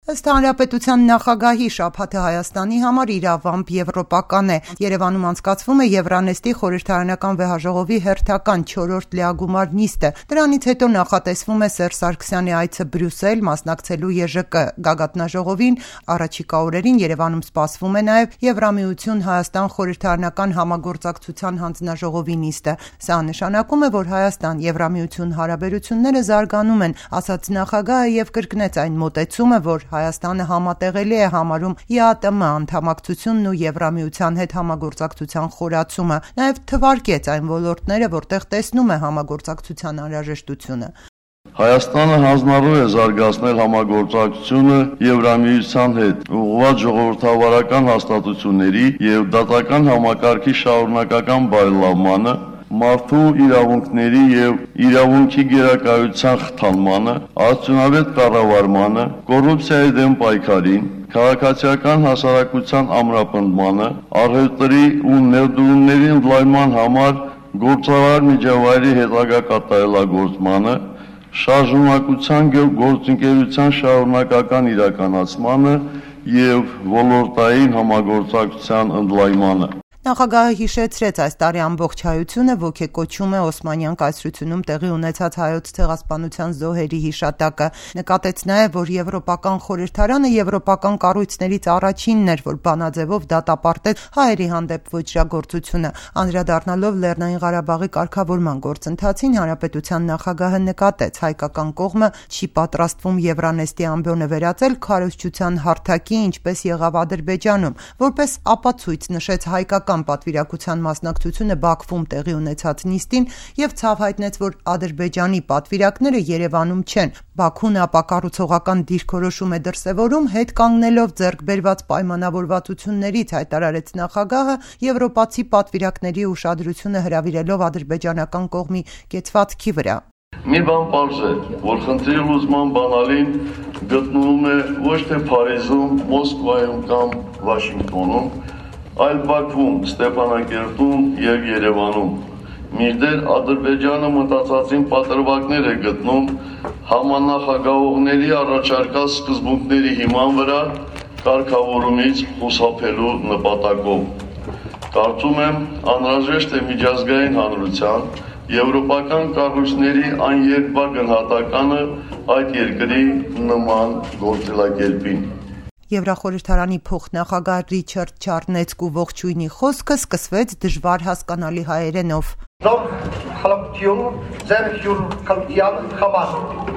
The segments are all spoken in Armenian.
Ըստ Հանրապետության նախագահի շաբաթը Հայաստանի համար իրավամբ եվրոպական է։ Երևանում անցկացվում է Եվրանեստի խորհրդարանական վեհաժողովի հերթական 4-րդ լիագումար նիստը։ Դրանից հետո նախատեսվում է Սերժ Սարգսյանի այցը Բրյուսել մասնակցելու ԵԺԿ գագաթնաժողովին։ Առաջիկա օրերին Երևանում սպասվում է նաև Եվրամիություն Հայաստան խորհրդարանական համագործակցության հանձնաժողովի նիստը։ Սա նշանակում է, որ Հայաստան-Եվրամիություն հարաբերությունները զարգանում են, ասաց նախագահը եւ կրկնեց այն մոտեցումը, որ Հայաստանը համատեղելի է համարում ԵԱՏՄ անդամակցությունն ու Եվրամիության հետ համագործակցության խորացումը, նաև թվարկեց այն ոլորտները, որտեղ տեսնում է համագործակցության անհրաժեշտությունը։ Հայաստանը հանձնարարում է զարգացնել համագործակցությունը Եվրամիության հետ, ուղղված ժողովրդավարական հաստատությունների եւ դատական համակարգի շարունակական բարելավմանը, մարդու իրավունքների եւ իրավունքի գերակայության խթանմանը, արդյունավետ կառավարմանը, կոռուպցիայի դեմ պայքարին, քաղաքացիական հասարակության ամրապնդմանը, առևտրի ու ներդրումների ընդլայնման համար գործարար միջավայրի հետագա կատարելագործմանը, շարժունակության գործընկերության շարունակական իրականացմանը եւ ոլորտային համագործակցության ընդլայնմանը։ Նախագահը հիշեցրեց այս տարի ամբողջ հայությունը ոգեկոչում է Օսմանյան կայսրությունում տեղի ունեցած հայոց ցեղասպանության զոհերի հիշատակը։ Նկատեց նաև, որ Եվրոպական խորհրդարանը եվրոպական կառույցներից առաջինն էր, որ բանաձևով դատապարտեց հայերի հանդեպ ոճրագործությունը։ Անդրադառնալով Լեռնային Ղարաբաղի կարգավորման գործընթացին, հանրապետության նախագահը նկատեց, հայկական կողմը չի պատրաստվում Եվրանեստի ամբիոնը վերածել քարոզչության հարթակի, ինչպես եղավ Ադրբեջանում, որպես ապացույց նշեց հայկական պատվիրակության մասնակցությունը Բաքվում տեղի ունեցած նիստին եւ ցավ հայտնեց, որ Ադրբեջանի պատվիրակները Երևանում չեն։ Բաքուն ապակառուցողական դիրքորոշում է դրսևորում, հետ կանգնելով ձեռք բերված պայմանավորվածություններից, հայտարարեց նախագահը, եվրոպացի պատվիրակների ուշադրությունը հրավիրելով ադրբեջանական կողմի կեցվածքի վրա։ Մի բան պարզ է, որ խնդրի լուծման բանալին գտնվում է ոչ թե Փարիզում, Մոսկվայում կամ Վաշինգտոնում, այլ Բաքվում, Ստեփանակերտում եւ Երևանում։ Մինչդեռ Ադրբեջանը մտածածին պատրվակներ է գտնում համանախագահողների առաջարկած սկզբունքների հիման վրա կարգավորումից խուսափելու նպատակով։ Կարծում եմ, անհրաժեշտ է միջազգային հանրության, եվրոպական կառույցների աներկբա գնահատականը այդ երկրի նման գործելակերպին։ Եվրախորհրդարանի փոխնախագահ Ռիչարդ Չարնեցկու ողջույնի խոսքը սկսվեց դժվար հասկանալի հայերենով։ Նոր խաղաղություն ձեր հյուր կալության համար։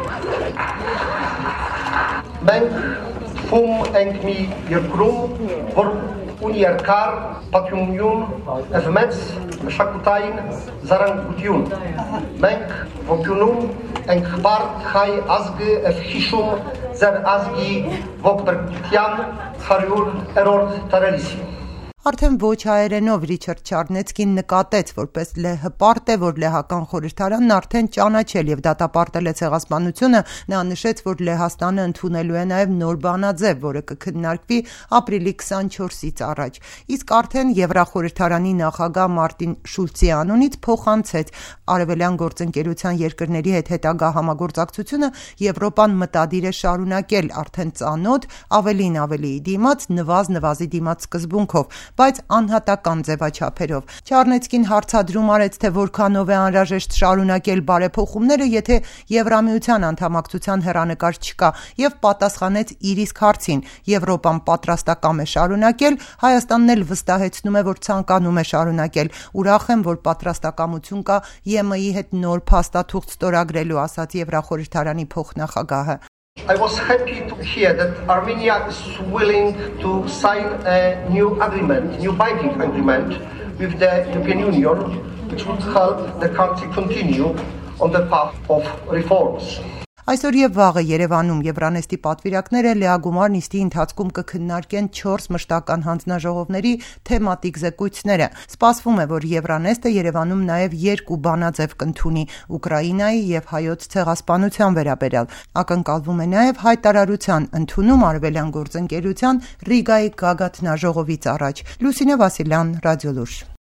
Մենք ֆում ենք մի երկրում, որ ունի երկար պատմություն, և մեծ մշակութային զարանգություն։ Մենք ոգյունում ենք բարդ հայ ազգը և հիշում ձեր ազգի ողբերգության 100-րդ տարելիցին։ Արդեն ոչ հայերենով Ռիչարդ Չարնեցկին նկատեց, որպես հպարտ է, որ լեհական խորհրդարանն արդեն ճանաչել եւ դատապարտել է ցեղասպանությունը, նա նշեց, որ Լեհաստանը ընդունելու է նաեւ նոր բանաձև, որը կքննարկվի ապրիլի 24-ից առաջ։ Իսկ արդեն Եվրախորհրդարանի նախագահ Մարտին Շուլցի անունից փոխանցեց Արևելյան գործընկերության երկրների հետ հետագա համագործակցությունը Եվրոպան մտադիր է շարունակել արդեն ծանոթ, ավելին ավելիի դիմաց, նվազի դիմաց սկզբունքով, բայց անհատական ձևաչափերով։ Չարնեցկին հարցադրում արեց, թե որքանով է անհրաժեշտ շարունակել բարեփոխումները, եթե Եվրամիության անդամակցության հեռանկար չկա, եւ պատասխանեց իր իսկ հարցին։ Եվրոպան պատրաստակամ է շարունակել, Հայաստանն էլ վստահեցնում է, որ ցանկանում է շարունակել։ Ուրախ եմ, որ պատրաստակամություն կա ԵՄ-ի հետ նոր փաստաթուղթ ստորագրելու, ասաց Եվրախորհրդարանի փոխնախագահը։ I was happy to hear that Armenia is willing to sign a new binding agreement with the European Union, which would help the country continue on the path of reforms. Այսօր եւ վաղը Երևանում Եվրանեստի պատվիրակները լիագումար նիստի ընթացքում կքննարկեն 4 մշտական հանձնաժողովների թեմատիկ զեկույցները։ Սպասվում է, որ Եվրանեստը Երևանում նաեւ 2 բանաձև կընդունի Ուկրաինայի եւ հայոց ցեղասպանության վերաբերյալ։ Ակնկալվում է նաեւ հայտարարության ընդունում Արևելյան գործընկերության Ռիգայի գագաթնաժողովից առաջ։ Լուսինե Վասիլյան, Ռադիոլուրջ։